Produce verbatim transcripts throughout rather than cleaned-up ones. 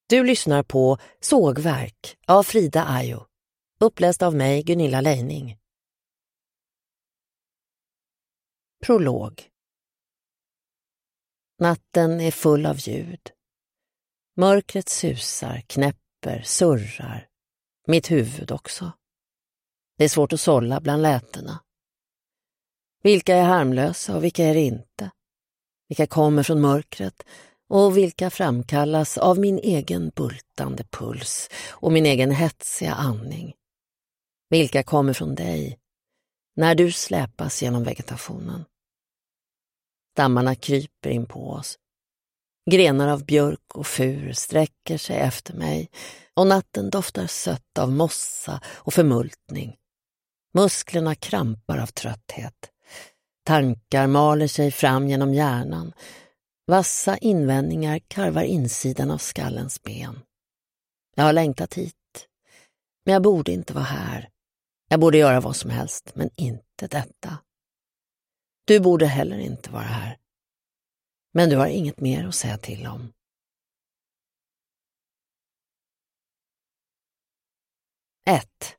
Du lyssnar på Sågverk av Frida Ajo, uppläst av mig, Gunilla Leining. Prolog. Natten är full av ljud. Mörkret susar, knäpper, surrar. Mitt huvud också. Det är svårt att sålla bland lätena. Vilka är harmlösa och vilka är det inte? Vilka kommer från mörkret och vilka framkallas av min egen bultande puls och min egen hetsiga andning? Vilka kommer från dig när du släpas genom vegetationen? Stammarna kryper in på oss. Grenar av björk och fur sträcker sig efter mig och natten doftar sött av mossa och förmultning. Musklerna krampar av trötthet. Tankar maler sig fram genom hjärnan. Vassa invändningar karvar insidan av skallens ben. Jag har längtat hit, men jag borde inte vara här. Jag borde göra vad som helst, men inte detta. Du borde heller inte vara här. Men du har inget mer att säga till om. ett.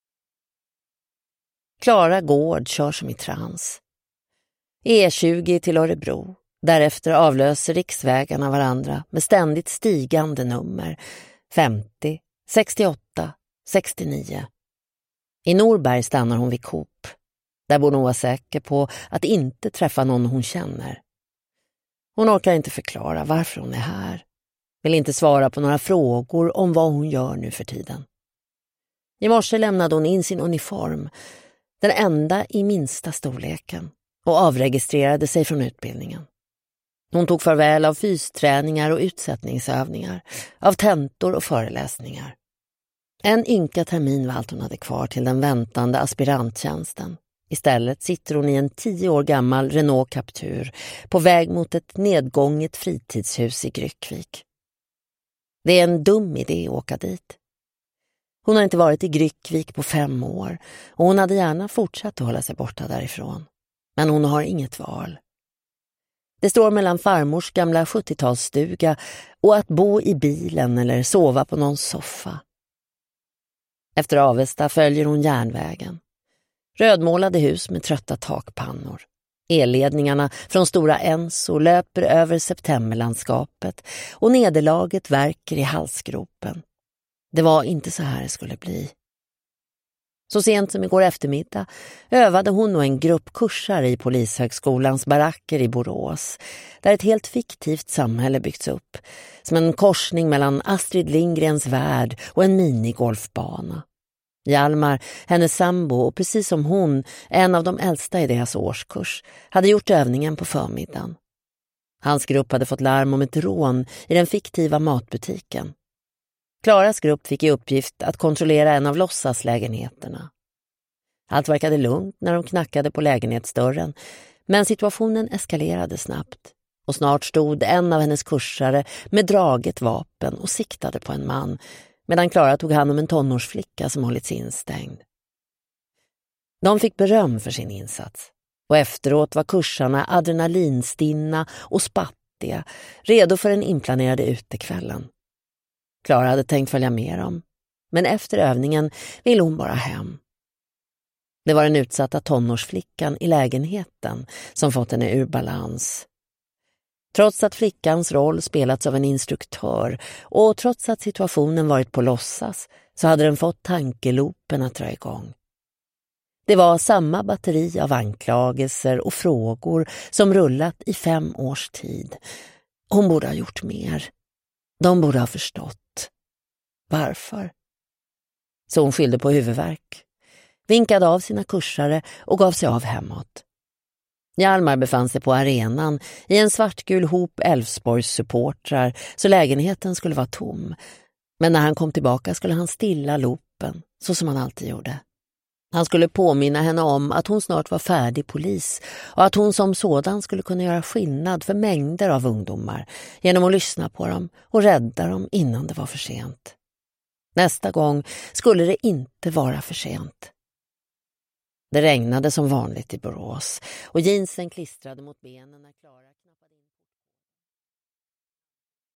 Klara Gård kör som i trans. E tjugo till Örebro. Därefter avlöser riksvägarna varandra med ständigt stigande nummer. femtio, sextioåtta, sextionio. I Norberg stannar hon vid Coop. Där bor hon vara säker på att inte träffa någon hon känner. Hon orkar inte förklara varför hon är här. Vill inte svara på några frågor om vad hon gör nu för tiden. I morse lämnade hon in sin uniform, den enda i minsta storleken, och avregistrerade sig från utbildningen. Hon tog farväl av fysträningar och utsättningsövningar, av tentor och föreläsningar. En ynka termin var allt hon hade kvar till den väntande aspiranttjänsten. Istället sitter hon i en tio år gammal Renault Captur på väg mot ett nedgånget fritidshus i Gryckvik. Det är en dum idé att åka dit. Hon har inte varit i Gryckvik på fem år och hon hade gärna fortsatt att hålla sig borta därifrån. Men hon har inget val. Det står mellan farmors gamla sjuttiotalsstuga och att bo i bilen eller sova på någon soffa. Efter Avesta följer hon järnvägen. Rödmålade hus med trötta takpannor. Elledningarna från Stora Enso löper över septemberlandskapet och nederlaget värker i halsgropen. Det var inte så här det skulle bli. Så sent som igår eftermiddag övade hon och en grupp kursare i Polishögskolans baracker i Borås, där ett helt fiktivt samhälle byggts upp, som en korsning mellan Astrid Lindgrens värld och en minigolfbana. Hjalmar, hennes sambo och precis som hon, en av de äldsta i deras årskurs, hade gjort övningen på förmiddagen. Hans grupp hade fått larm om ett rån i den fiktiva matbutiken. Klaras grupp fick i uppgift att kontrollera en av låtsaslägenheterna. Allt verkade lugnt när de knackade på lägenhetsdörren, men situationen eskalerade snabbt och snart stod en av hennes kursare med draget vapen och siktade på en man, medan Klara tog hand om en tonårsflicka som hållits instängd. De fick beröm för sin insats och efteråt var kursarna adrenalinstinna och spattiga, redo för den inplanerade utekvällen. Klara hade tänkt följa med dem, men efter övningen ville hon bara hem. Det var den utsatta tonårsflickan i lägenheten som fått henne ur balans. Trots att flickans roll spelats av en instruktör och trots att situationen varit på låtsas så hade den fått tankelopen att dra igång. Det var samma batteri av anklagelser och frågor som rullat i fem års tid. Hon borde ha gjort mer. De borde ha förstått. Varför? Så hon skyllde på huvudvärk, vinkade av sina kursare och gav sig av hemåt. Hjalmar befann sig på arenan i en svartgul hop Elfsborgs supportrar så lägenheten skulle vara tom. Men när han kom tillbaka skulle han stilla loopen, så som han alltid gjorde. Han skulle påminna henne om att hon snart var färdig polis och att hon som sådan skulle kunna göra skillnad för mängder av ungdomar genom att lyssna på dem och rädda dem innan det var för sent. Nästa gång skulle det inte vara för sent. Det regnade som vanligt i Borås och jeansen klistrade mot benen när Klara knappade